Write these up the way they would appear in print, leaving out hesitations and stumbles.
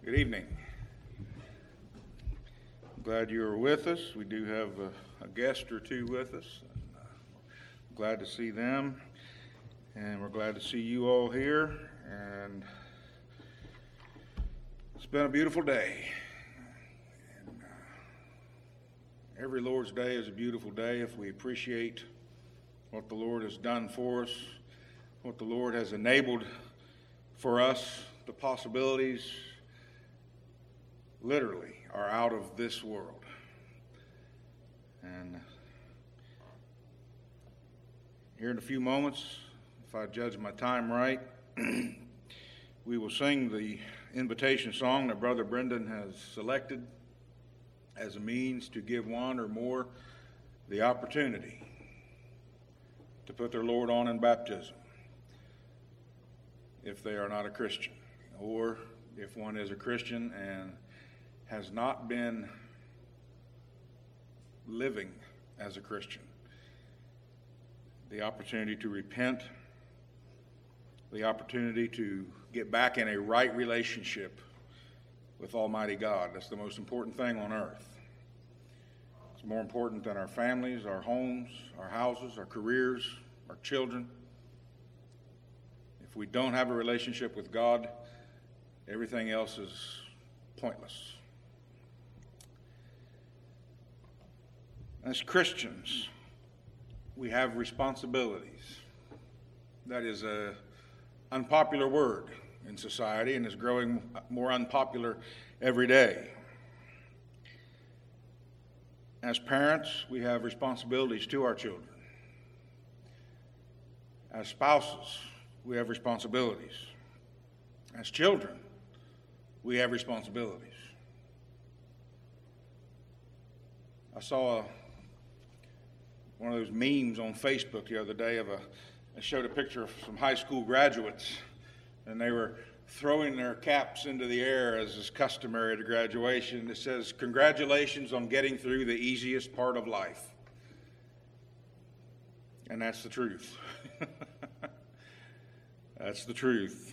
Good evening. I'm glad you are with us. We do have a guest or two with us. Glad to see them, and we're glad to see you all here. And it's been a beautiful day. And, every Lord's Day is a beautiful day if we appreciate what the Lord has done for us, what the Lord has enabled for us. The possibilities literally are out of this world. And here in a few moments, if I judge my time right, we will sing the invitation song that Brother Brendan has selected as a means to give one or more the opportunity to put their Lord on in baptism if they are not a Christian, or if one is a Christian and has not been living as a Christian. The opportunity to repent, the opportunity to get back in a right relationship with Almighty God. That's the most important thing on earth. It's more important than our families, our homes, our houses, our careers, our children. If we don't have a relationship with God, everything else is pointless. As Christians, we have responsibilities. That is an unpopular word in society and is growing more unpopular every day. As parents, we have responsibilities to our children. As spouses, we have responsibilities. As children, we have responsibilities. I saw one of those memes on Facebook the other day it showed a picture of some high school graduates, and they were throwing their caps into the air as is customary at a graduation. It says, "Congratulations on getting through the easiest part of life." And that's the truth. That's the truth.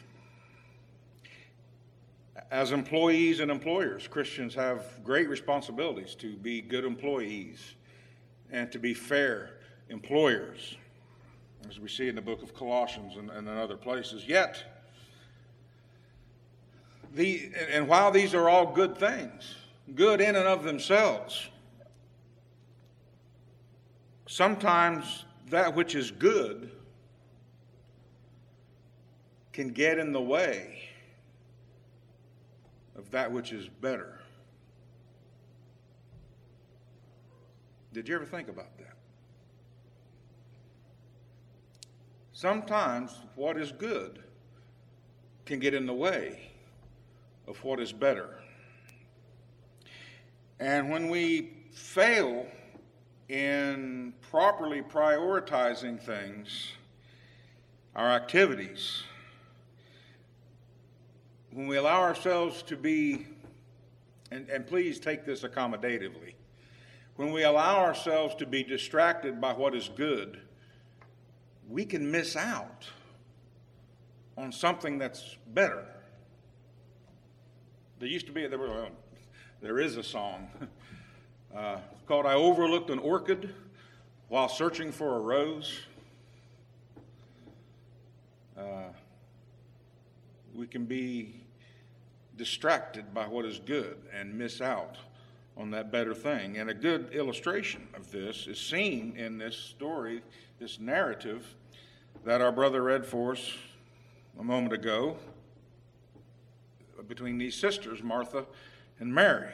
As employees and employers, Christians have great responsibilities to be good employees and to be fair employers, as we see in the book of Colossians and in other places. Yet, while these are all good things, good in and of themselves, sometimes that which is good can get in the way of that which is better. Did you ever think about that? Sometimes what is good can get in the way of what is better. And when we fail in properly prioritizing things, our activities, when we allow ourselves to be, and please take this accommodatively, when we allow ourselves to be distracted by what is good, we can miss out on something that's better. There is a song called "I Overlooked an Orchid While Searching for a Rose." We can be distracted by what is good and miss out on that better thing. And a good illustration of this is seen in this story, this narrative that our brother read for us a moment ago, between these sisters, Martha and Mary.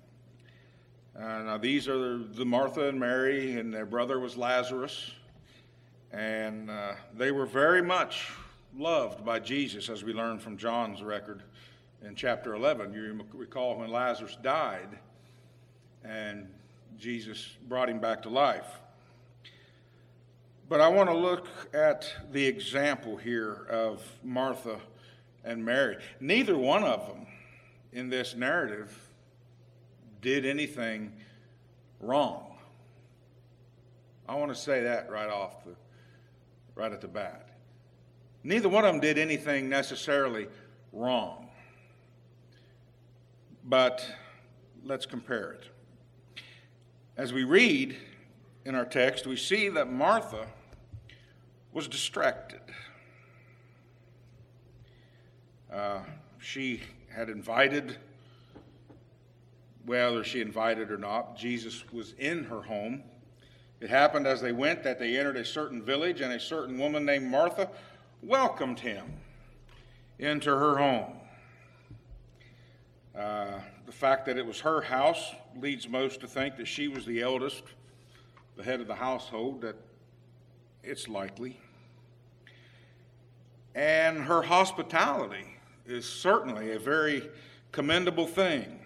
Now these are the Martha and Mary, and their brother was Lazarus, and they were very much loved by Jesus, as we learn from John's record in chapter 11. You recall when Lazarus died and Jesus brought him back to life. But I want to look at the example here of Martha and Mary. Neither one of them in this narrative did anything wrong. I want to say that right at the bat. Neither one of them did anything necessarily wrong. but let's compare it. As we read in our text, we see that Martha was distracted. She had invited, whether she invited or not, Jesus was in her home. It happened as they went that they entered a certain village, and a certain woman named Martha welcomed him into her home. The fact that it was her house leads most to think that she was the eldest, the head of the household, that it's likely. And her hospitality is certainly a very commendable thing.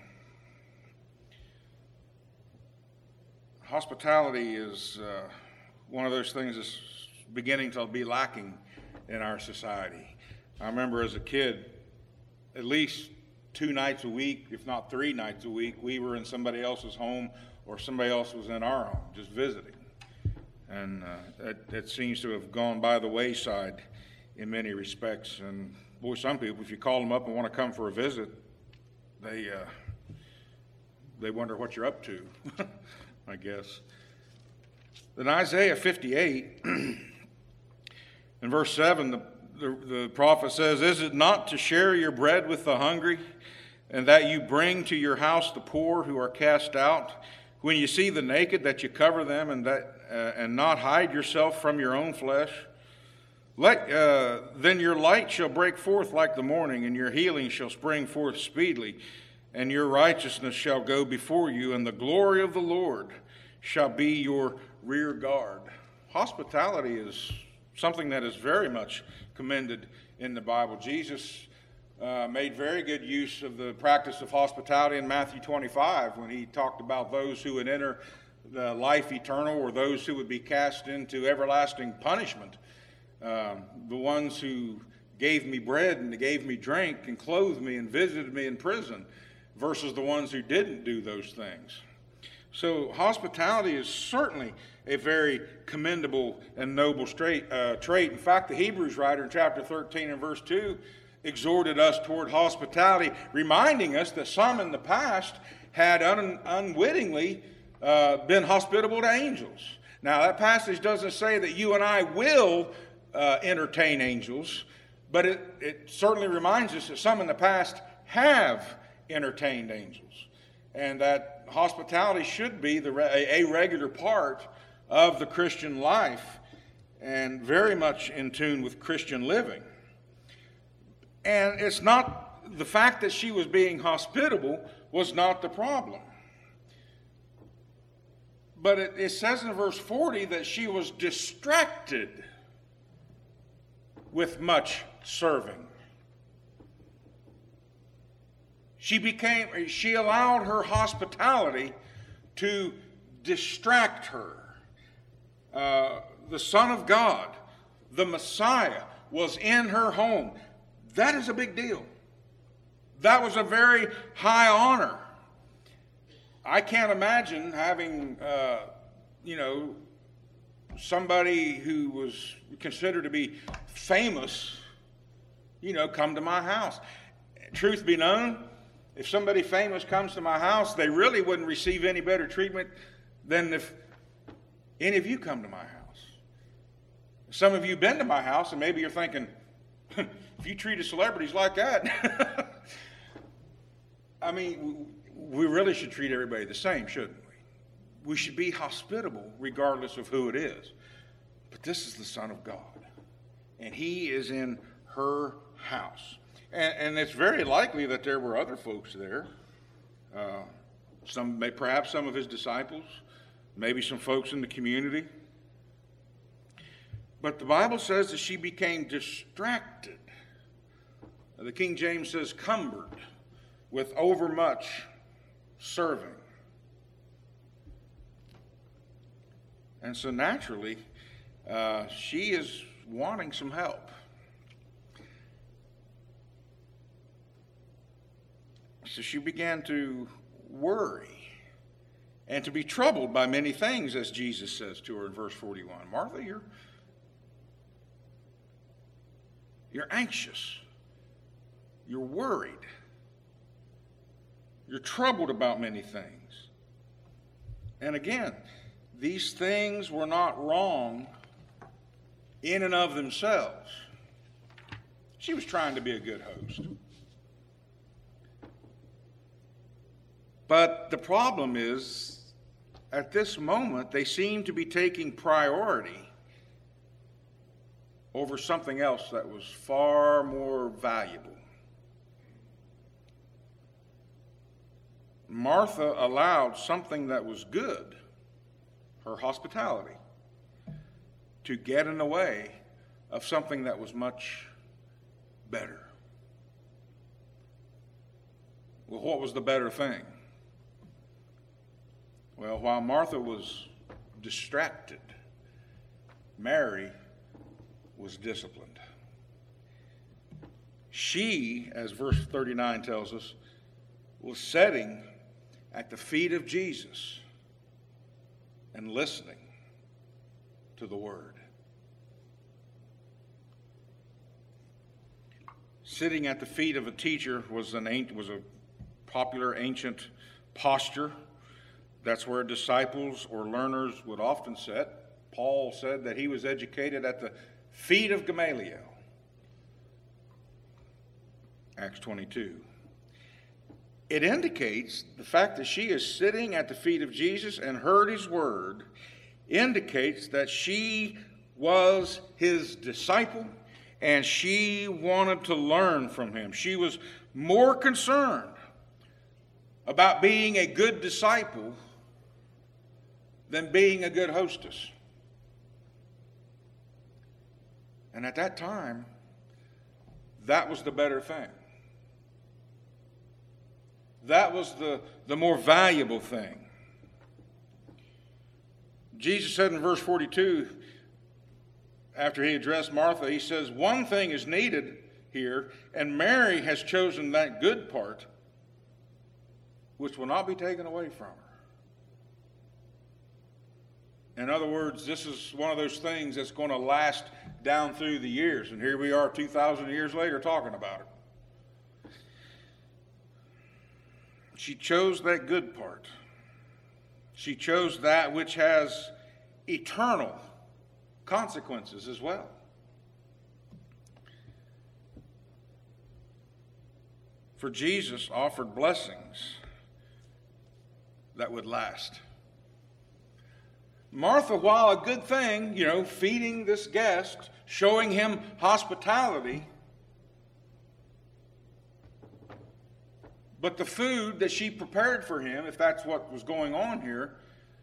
Hospitality is one of those things that's beginning to be lacking in our society. I remember as a kid, at least 2 nights a week, if not 3 nights a week, we were in somebody else's home or somebody else was in our home, just visiting. And it seems to have gone by the wayside in many respects. And boy, some people, if you call them up and want to come for a visit, they wonder what you're up to, I guess. In Isaiah 58, in verse 7, the prophet says, "Is it not to share your bread with the hungry, and that you bring to your house the poor who are cast out? When you see the naked, that you cover them, and not hide yourself from your own flesh? Then your light shall break forth like the morning, and your healing shall spring forth speedily, and your righteousness shall go before you, and the glory of the Lord shall be your rear guard." Hospitality is something that is very much commended in the Bible. Jesus made very good use of the practice of hospitality in Matthew 25 when he talked about those who would enter the life eternal or those who would be cast into everlasting punishment. The ones who gave me bread and gave me drink and clothed me and visited me in prison versus the ones who didn't do those things. So hospitality is certainly a very commendable and noble trait. In fact, the Hebrews writer in chapter 13 and verse 2 exhorted us toward hospitality, reminding us that some in the past had unwittingly been hospitable to angels. Now, that passage doesn't say that you and I will entertain angels, but it certainly reminds us that some in the past have entertained angels, and that hospitality should be a regular part of the Christian life and very much in tune with Christian living. And it's not the fact that she was being hospitable was not the problem. But it says in verse 40 that she was distracted with much serving. She allowed her hospitality to distract her. The Son of God, the Messiah, was in her home. That is a big deal. That was a very high honor. I can't imagine having, somebody who was considered to be famous, come to my house. Truth be known, if somebody famous comes to my house, they really wouldn't receive any better treatment than if any of you come to my house. Some of you have been to my house, and maybe you're thinking, if you treated celebrities like that, I mean, we really should treat everybody the same, shouldn't we? We should be hospitable regardless of who it is. But this is the Son of God, and he is in her house. And it's very likely that there were other folks there. Perhaps some of his disciples, maybe some folks in the community. But the Bible says that she became distracted. The King James says cumbered with overmuch serving. And so naturally, she is wanting some help. So she began to worry and to be troubled by many things, as Jesus says to her in verse 41. Martha, you're anxious. You're worried. You're troubled about many things. And again, these things were not wrong in and of themselves. She was trying to be a good host. But the problem is, at this moment, they seem to be taking priority over something else that was far more valuable. Martha allowed something that was good, her hospitality, to get in the way of something that was much better. Well, what was the better thing? Well, while Martha was distracted, Mary was disciplined. She, as verse 39 tells us, was sitting at the feet of Jesus and listening to the word. Sitting at the feet of a teacher was a popular ancient posture. That's where disciples or learners would often sit. Paul said that he was educated at the feet of Gamaliel. Acts 22. It indicates the fact that she is sitting at the feet of Jesus and heard his word indicates that she was his disciple and she wanted to learn from him. She was more concerned about being a good disciple than being a good hostess. And at that time, that was the better thing. That was the more valuable thing. Jesus said in verse 42, after he addressed Martha, he says, one thing is needed here, and Mary has chosen that good part, which will not be taken away from her. In other words, this is one of those things that's going to last down through the years. And here we are 2,000 years later talking about it. She chose that good part. She chose that which has eternal consequences as well. For Jesus offered blessings that would last. Martha, while a good thing, feeding this guest, showing him hospitality, but the food that she prepared for him, if that's what was going on here,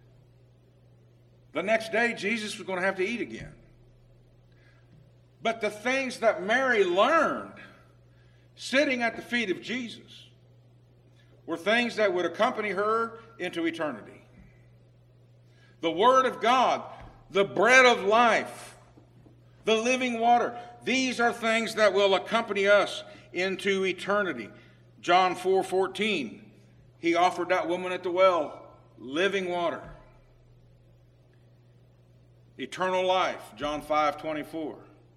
the next day Jesus was going to have to eat again. But the things that Mary learned sitting at the feet of Jesus were things that would accompany her into eternity. The Word of God, the bread of life, the living water. These are things that will accompany us into eternity. John 4:14, he offered that woman at the well living water. Eternal life, John 5:24.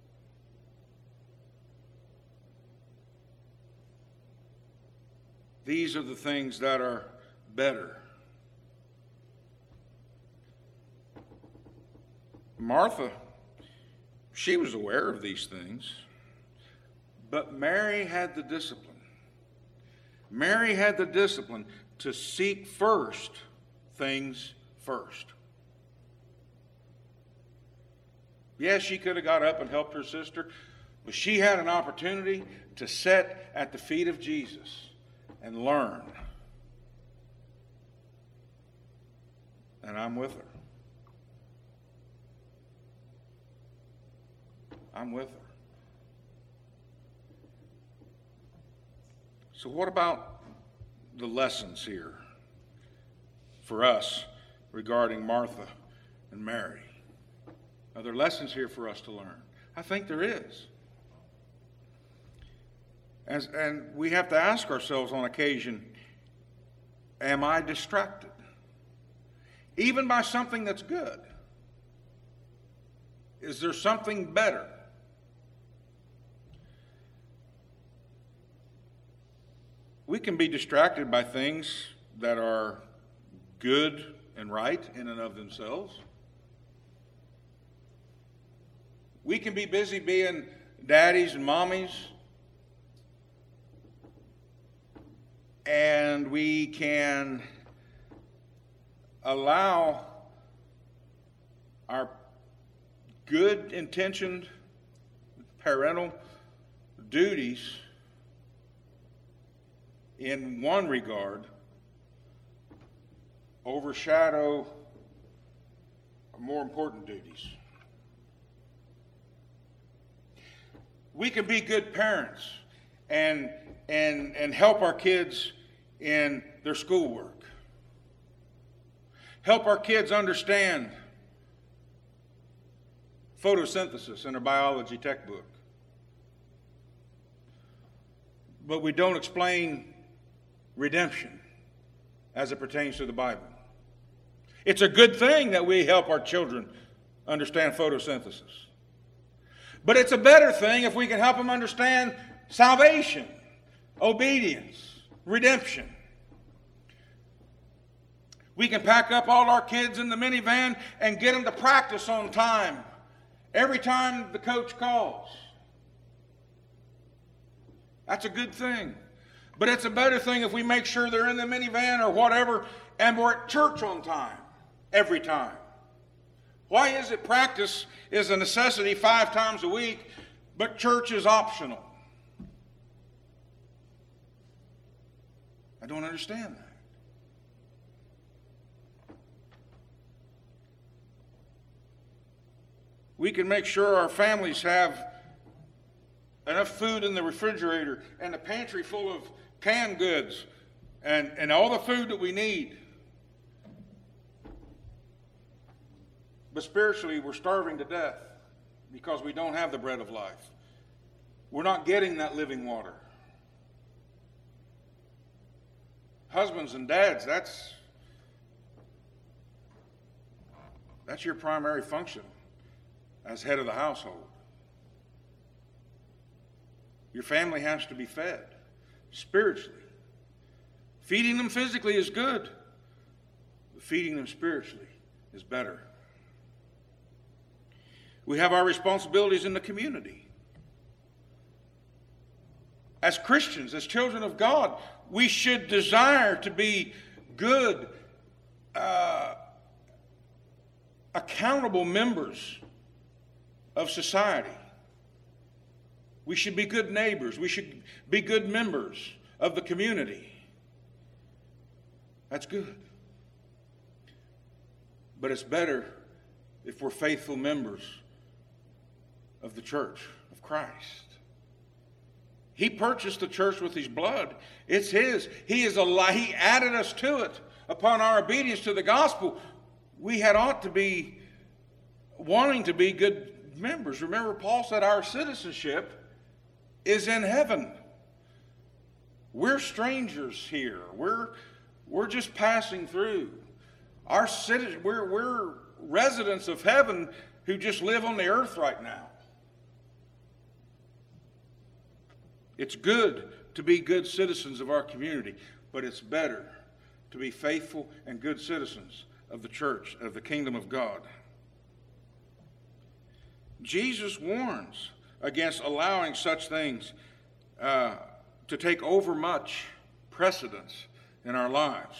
These are the things that are better. Martha, she was aware of these things, but Mary had the discipline. Mary had the discipline to seek first things first. Yes, she could have got up and helped her sister, but she had an opportunity to sit at the feet of Jesus and learn. And I'm with her. I'm with her. So what about the lessons here for us regarding Martha and Mary? Are there lessons here for us to learn? I think there is. And we have to ask ourselves on occasion, am I distracted? Even by something that's good. Is there something better? We can be distracted by things that are good and right in and of themselves. We can be busy being daddies and mommies, and we can allow our good-intentioned parental duties in one regard overshadow more important duties. We can be good parents and help our kids in their schoolwork. Help our kids understand photosynthesis in a biology textbook. But we don't explain redemption as it pertains to the Bible. It's a good thing that we help our children understand photosynthesis. But it's a better thing if we can help them understand salvation, obedience, redemption. We can pack up all our kids in the minivan and get them to practice on time every time the coach calls. That's a good thing. But it's a better thing if we make sure they're in the minivan or whatever and we're at church on time every time. Why is it practice is a necessity 5 times a week, but church is optional? I don't understand that. We can make sure our families have enough food in the refrigerator and a pantry full of canned goods and all the food that we need. But spiritually, we're starving to death because we don't have the bread of life. We're not getting that living water. Husbands and dads, that's your primary function as head of the household. Your family has to be fed spiritually. Feeding them physically is good, but feeding them spiritually is better. We have our responsibilities in the community. As Christians, as children of God, we should desire to be good, accountable members of society. We should be good neighbors. We should be good members of the community. That's good. But it's better if we're faithful members of the church of Christ. He purchased the church with his blood. It's his. He added us to it upon our obedience to the gospel. We ought to be wanting to be good members. Remember, Paul said our citizenship is in heaven. We're strangers here. We're just passing through. We're residents of heaven who just live on the earth right now. It's good to be good citizens of our community, but it's better to be faithful and good citizens of the church, of the kingdom of God. Jesus warns against allowing such things to take overmuch precedence in our lives.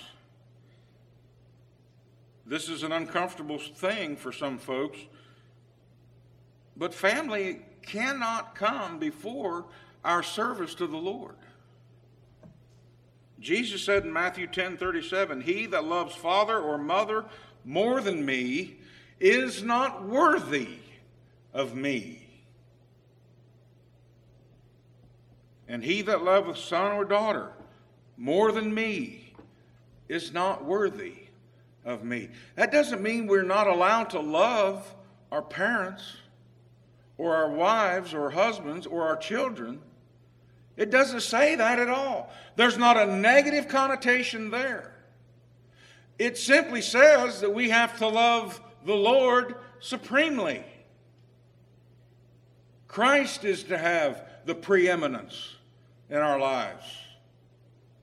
This is an uncomfortable thing for some folks, but family cannot come before our service to the Lord. Jesus said in Matthew 10:37, "He that loves father or mother more than me is not worthy of me. And he that loveth son or daughter more than me is not worthy of me." That doesn't mean we're not allowed to love our parents or our wives or husbands or our children. It doesn't say that at all. There's not a negative connotation there. It simply says that we have to love the Lord supremely. Christ is to have the preeminence in our lives.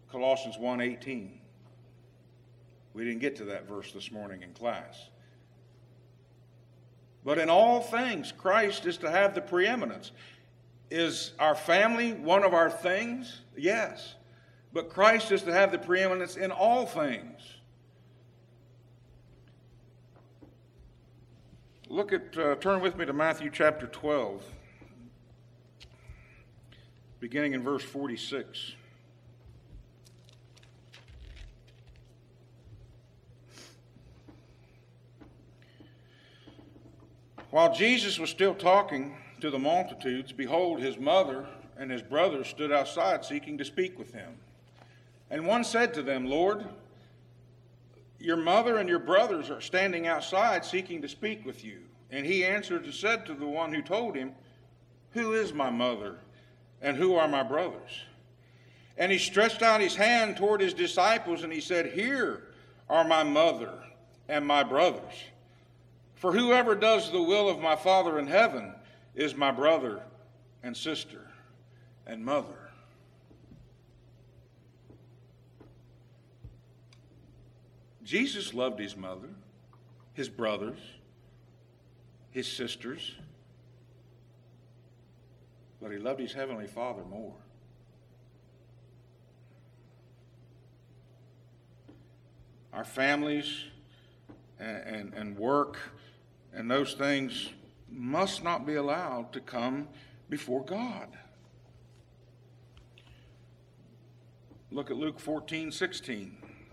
Colossians 1:18. We didn't get to that verse this morning in class. But in all things, Christ is to have the preeminence. Is our family one of our things? Yes. But Christ is to have the preeminence in all things. Turn with me to Matthew chapter 12, beginning in verse 46. While Jesus was still talking to the multitudes, behold, his mother and his brothers stood outside seeking to speak with him. And one said to them, Lord, your mother and your brothers are standing outside seeking to speak with you. And he answered and said to the one who told him, who is my mother and who are my brothers? And he stretched out his hand toward his disciples and he said, here are my mother and my brothers. For whoever does the will of my Father in heaven is my brother and sister and mother. Jesus loved his mother, his brothers, his sisters, but he loved his heavenly Father more. Our families and work and those things must not be allowed to come before God. Look at Luke 14:16.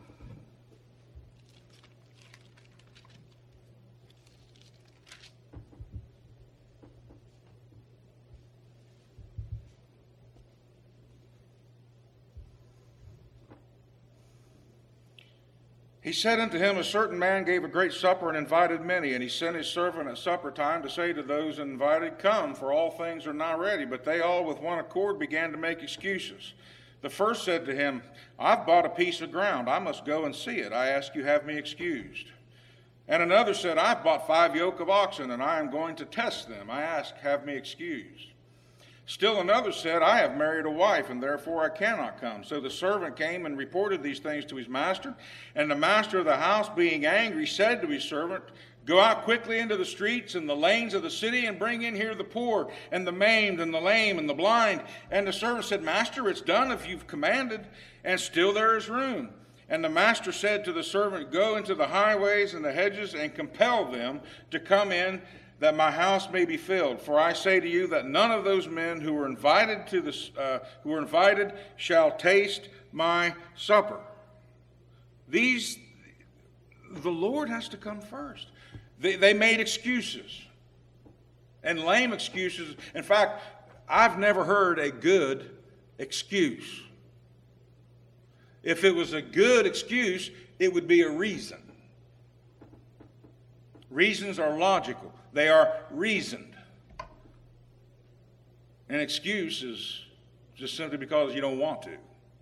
He said unto him, a certain man gave a great supper and invited many, and he sent his servant at supper time to say to those invited, come, for all things are now ready. But they all with one accord began to make excuses. The first said to him, I've bought a piece of ground. I must go and see it. I ask you, have me excused. And another said, I've bought 5 yoke of oxen, and I am going to test them. I ask, have me excused. Still another said, I have married a wife, and therefore I cannot come. So the servant came and reported these things to his master. And the master of the house, being angry, said to his servant, go out quickly into the streets and the lanes of the city, and bring in here the poor, and the maimed, and the lame, and the blind. And the servant said, Master, it's done if you've commanded, and still there is room. And the master said to the servant, go into the highways and the hedges, and compel them to come in, that my house may be filled. For I say to you that none of those men who were invited shall taste my supper. The Lord has to come first. They made excuses, and lame excuses. In fact, I've never heard a good excuse. If it was a good excuse, it would be a reason. Reasons are logical. They are reasoned. An excuse is just simply because you don't want to.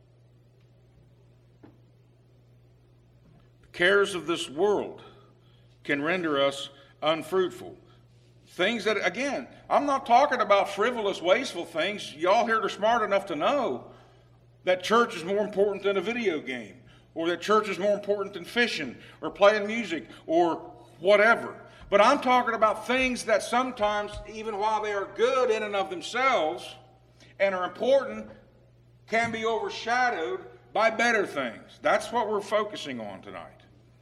The cares of this world can render us unfruitful. Things that, again, I'm not talking about frivolous, wasteful things. Y'all here are smart enough to know that church is more important than a video game, or that church is more important than fishing, or playing music, or whatever. But I'm talking about things that sometimes, even while they are good in and of themselves and are important, can be overshadowed by better things. That's what we're focusing on tonight.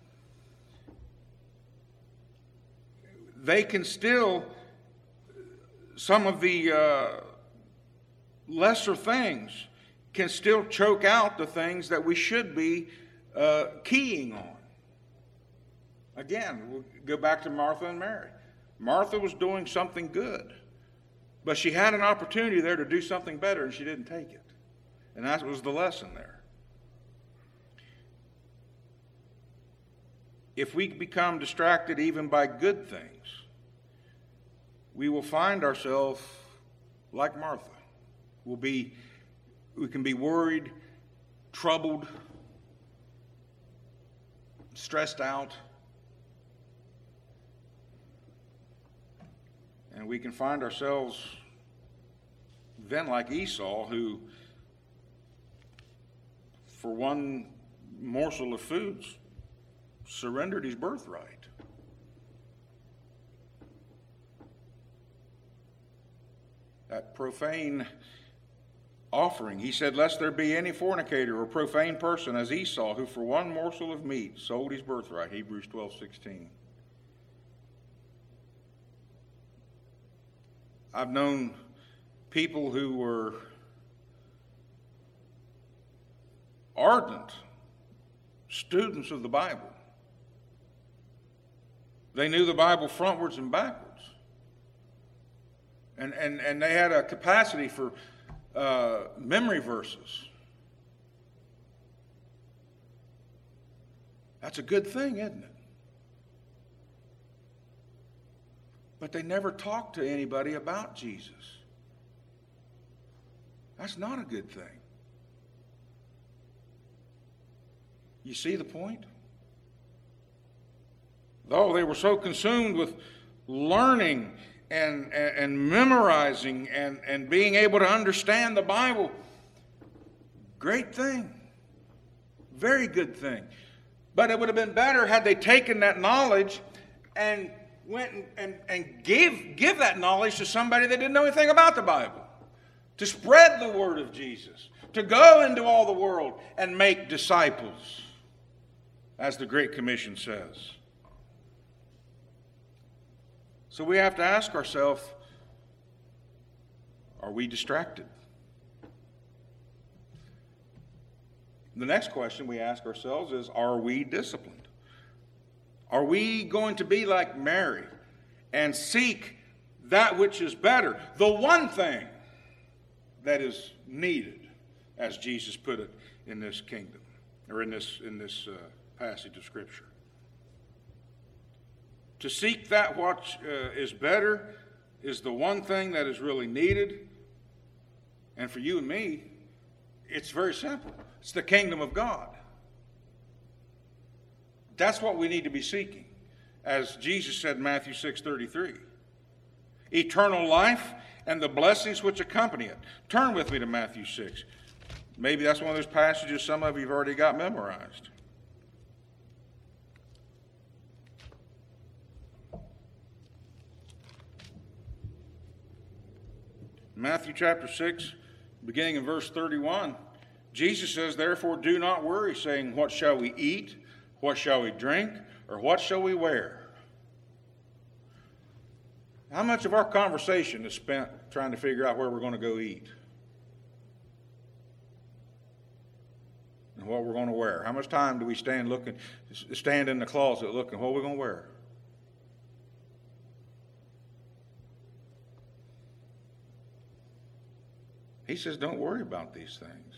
They can still, some of the lesser things can still choke out the things that we should be keying on. Again, we'll go back to Martha and Mary. Martha was doing something good, but she had an opportunity there to do something better, and she didn't take it. And that was the lesson there. If we become distracted even by good things, we will find ourselves like Martha. We can be worried, troubled, stressed out. And we can find ourselves then like Esau, who for one morsel of food, surrendered his birthright. That profane offering, he said, lest there be any fornicator or profane person as Esau, who for one morsel of meat sold his birthright, Hebrews 12:16. I've known people who were ardent students of the Bible. They knew the Bible frontwards and backwards. And they had a capacity for memory verses. That's a good thing, isn't it? But they never talked to anybody about Jesus. That's not a good thing. You see the point? Though they were so consumed with learning and memorizing and being able to understand the Bible, great thing. Very good thing. But it would have been better had they taken that knowledge and went and give that knowledge to somebody that didn't know anything about the Bible. To spread the word of Jesus. To go into all the world and make disciples, as the Great Commission says. So we have to ask ourselves, are we distracted? The next question we ask ourselves is, are we disciplined? Are we going to be like Mary and seek that which is better, the one thing that is needed, as Jesus put it in this kingdom, or in this passage of Scripture? To seek that what is better is the one thing that is really needed. And for you and me, it's very simple. It's the kingdom of God. That's what we need to be seeking. As Jesus said in Matthew 6:33. Eternal life and the blessings which accompany it. Turn with me to Matthew 6. Maybe that's one of those passages some of you have already got memorized. Matthew chapter 6, beginning in verse 31, Jesus says, therefore do not worry, saying, what shall we eat? What shall we drink? Or what shall we wear? How much of our conversation is spent trying to figure out where we're going to go eat? And what we're going to wear? How much time do we stand in the closet looking, what we're going to wear? He says, don't worry about these things.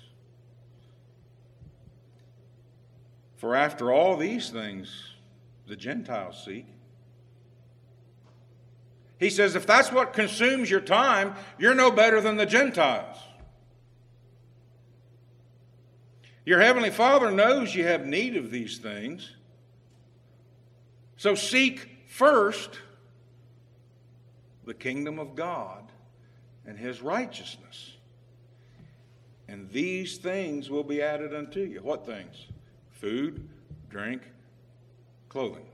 For after all these things, the Gentiles seek. He says, if that's what consumes your time, you're no better than the Gentiles. Your Heavenly Father knows you have need of these things. So seek first the kingdom of God and His righteousness. And these things will be added unto you. What things? Food, drink, clothing.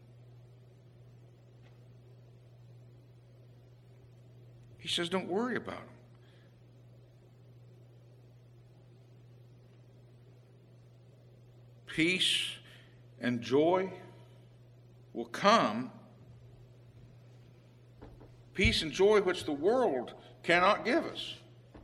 He says, don't worry about them. Peace and joy will come. Peace and joy which the world cannot give us.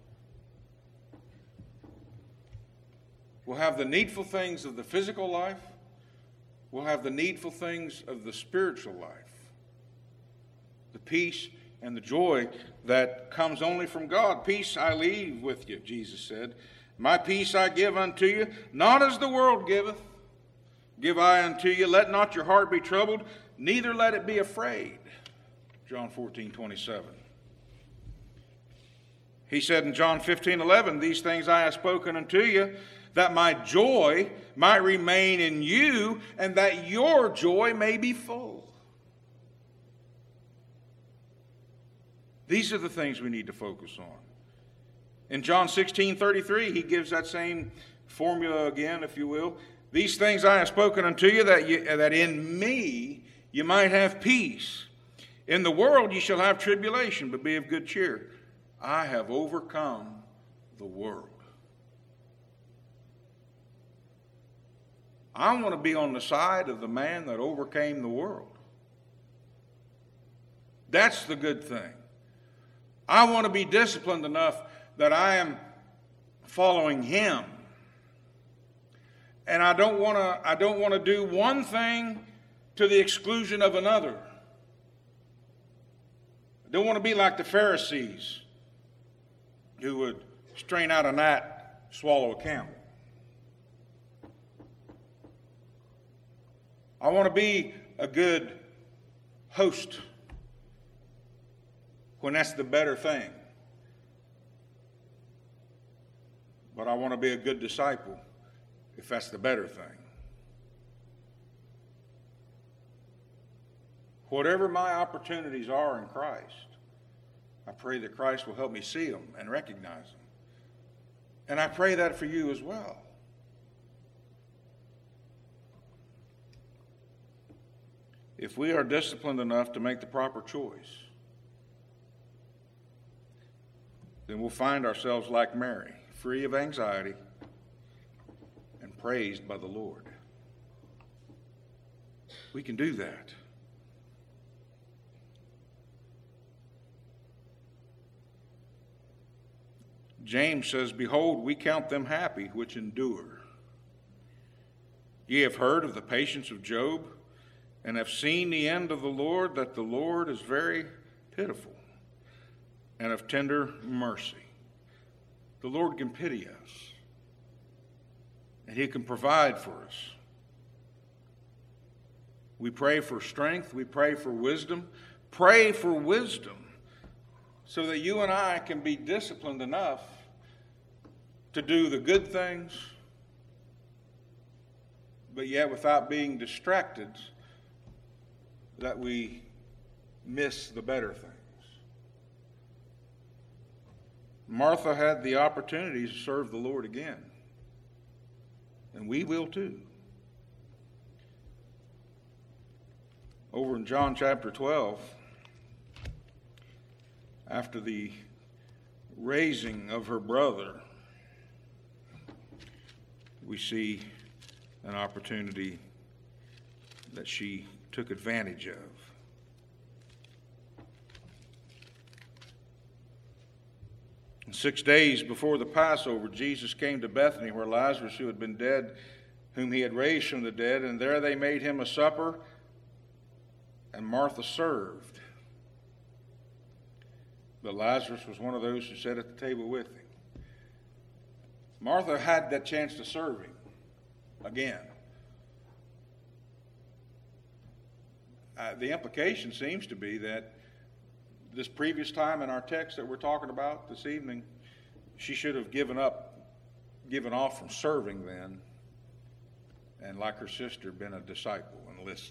We'll have the needful things of the physical life. We'll have the needful things of the spiritual life. The peace and the joy that comes only from God. Peace I leave with you, Jesus said. My peace I give unto you, not as the world giveth, give I unto you. Let not your heart be troubled, neither let it be afraid. John 14:27. He said in John 15:11, these things I have spoken unto you, that my joy might remain in you, and that your joy may be full. These are the things we need to focus on. In John 16:33, he gives that same formula again, if you will. These things I have spoken unto you, that in me you might have peace. In the world you shall have tribulation, but be of good cheer. I have overcome the world. I want to be on the side of the man that overcame the world. That's the good thing. I want to be disciplined enough that I am following him. And I don't want to do one thing to the exclusion of another. I don't want to be like the Pharisees who would strain out a gnat, swallow a camel. I want to be a good host when that's the better thing. But I want to be a good disciple if that's the better thing. Whatever my opportunities are in Christ, I pray that Christ will help me see them and recognize them. And I pray that for you as well. If we are disciplined enough to make the proper choice, then we'll find ourselves like Mary, free of anxiety and praised by the Lord. We can do that. James says, behold, we count them happy which endure. Ye have heard of the patience of Job, and have seen the end of the Lord, that the Lord is very pitiful and of tender mercy. The Lord can pity us, and he can provide for us. We pray for strength. We pray for wisdom. Pray for wisdom so that you and I can be disciplined enough to do the good things, but yet without being distracted that we miss the better things. Martha had the opportunity to serve the Lord again, and we will too. Over in John chapter 12, after the raising of her brother, we see an opportunity that she took advantage of. And 6 days before the Passover, Jesus came to Bethany, where Lazarus, who had been dead, whom he had raised from the dead, and there they made him a supper, and Martha served. But Lazarus was one of those who sat at the table with him. Martha had that chance to serve him again. The implication seems to be that this previous time in our text that we're talking about this evening, she should have given off from serving then, and like her sister, been a disciple and listened.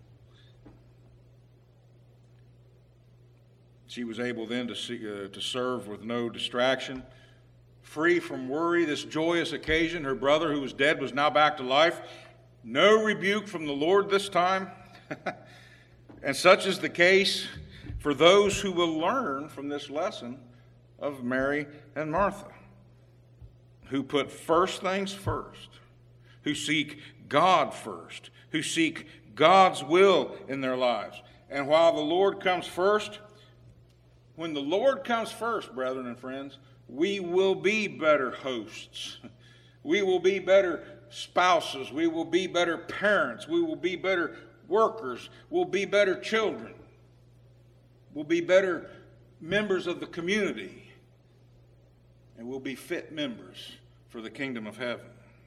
She was able then to serve with no distraction, free from worry. This joyous occasion, her brother who was dead was now back to life. No rebuke from the Lord this time. And such is the case for those who will learn from this lesson of Mary and Martha, who put first things first, who seek God first, who seek God's will in their lives. And while the Lord comes first, when the Lord comes first, brethren and friends, we will be better hosts. We will be better spouses. We will be better parents. We will be better workers. We'll be better children. We'll be better members of the community. And we'll be fit members for the kingdom of heaven.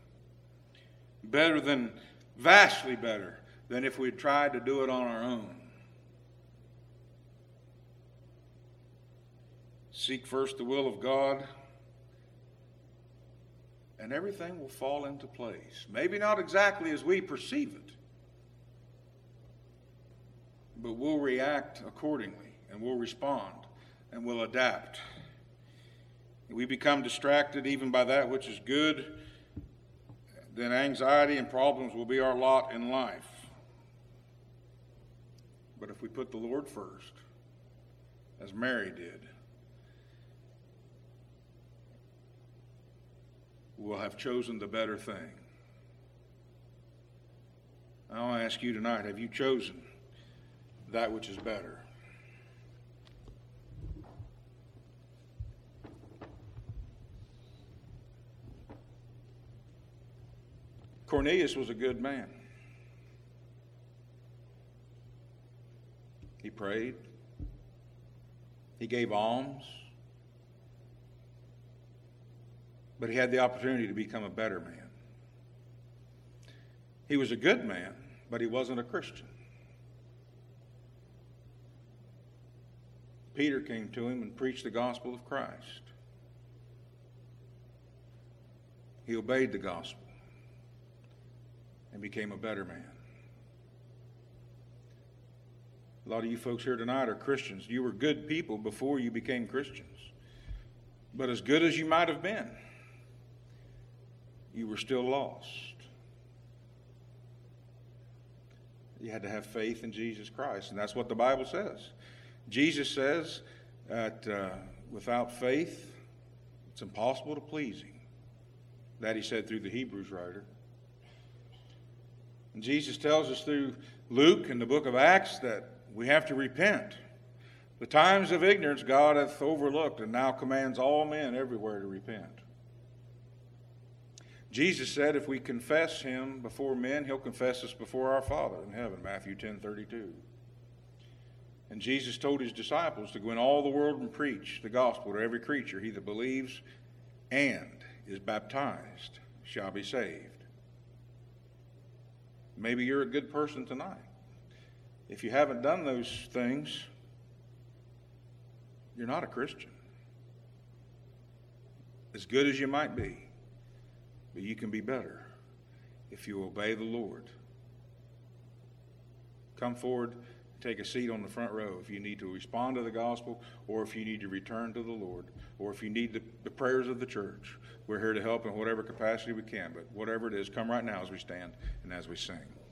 Vastly better than if we tried to do it on our own. Seek first the will of God, and everything will fall into place. Maybe not exactly as we perceive it, but we'll react accordingly, and we'll respond, and we'll adapt. We become distracted even by that which is good. then anxiety and problems will be our lot in life. But if we put the Lord first, as Mary did, we'll have chosen the better thing. I want to ask you tonight, have you chosen that which is better? Cornelius was a good man. He prayed. He gave alms. But he had the opportunity to become a better man. He was a good man, but he wasn't a Christian. Peter came to him and preached the gospel of Christ. He obeyed the gospel and became a better man. A lot of you folks here tonight are Christians. You were good people before you became Christians. But as good as you might have been, you were still lost. You had to have faith in Jesus Christ, and that's what the Bible says. Jesus says that without faith, it's impossible to please Him. That He said through the Hebrews writer. And Jesus tells us through Luke and the book of Acts that we have to repent. The times of ignorance God hath overlooked, and now commands all men everywhere to repent. Jesus said if we confess Him before men, He'll confess us before our Father in heaven, Matthew 10:32. And Jesus told His disciples to go in all the world and preach the gospel to every creature. He that believes and is baptized shall be saved. Maybe you're a good person tonight. If you haven't done those things, you're not a Christian. As good as you might be, but you can be better if you obey the Lord. Come forward, take a seat on the front row if you need to respond to the gospel, or if you need to return to the Lord, or if you need the prayers of the church. We're here to help in whatever capacity we can, but whatever it is, come right now as we stand and as we sing.